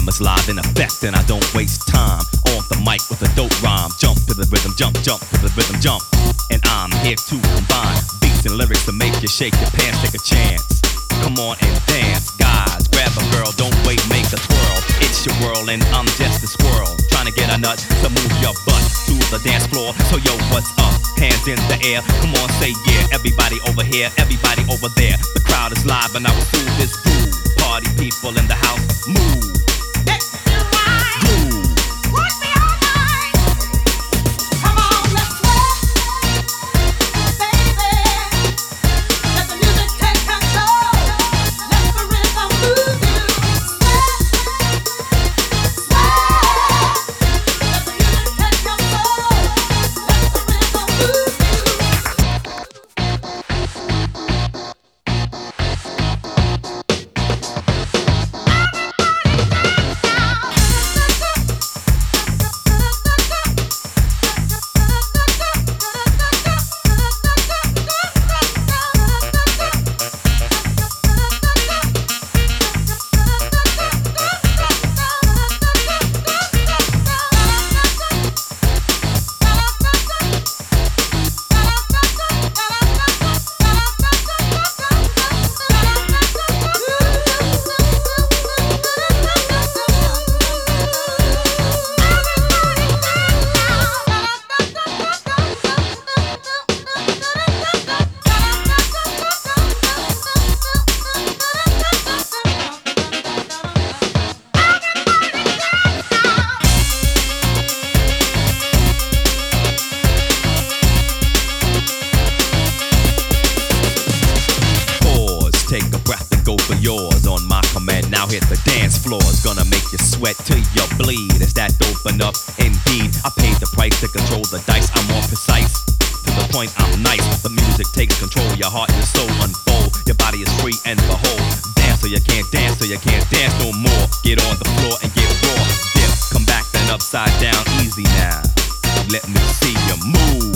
is live in effect and I don't waste time. On the mic with a dope rhyme. Jump to the rhythm, jump, jump to the rhythm, jump. And I'm here to combine beats and lyrics to make you shake your pants, take a chance. Come on and dance, guys, grab a girl, don't wait, make a twirl. It's your world and I'm just a squirrel, trying to get a nut to move your butt to the dance floor. So yo, what's up? Hands in the air, come on, say yeah. Everybody over here, everybody over there. The crowd is live and I will soothe this groove. Party people in the house, move. Let's do right. Groove. Watch me all night. Come on, let's sweat, baby. Let the music take control. Let the rhythm move you. Sweat, sweat. Let the music take control. Let the rhythm move you. Take a breath and go for yours on my command. Now hit the dance floor. It's gonna make you sweat till you bleed. Is that dope enough? Indeed, I paid the price to control the dice. I'm more precise. To the point, I'm nice. The music takes control. Your heart and your soul unfold. Your body is free and behold. Dance so you can't dance, so you can't dance no more. Get on the floor and get raw. Dip, come back then upside down. Easy now. Let me see you move.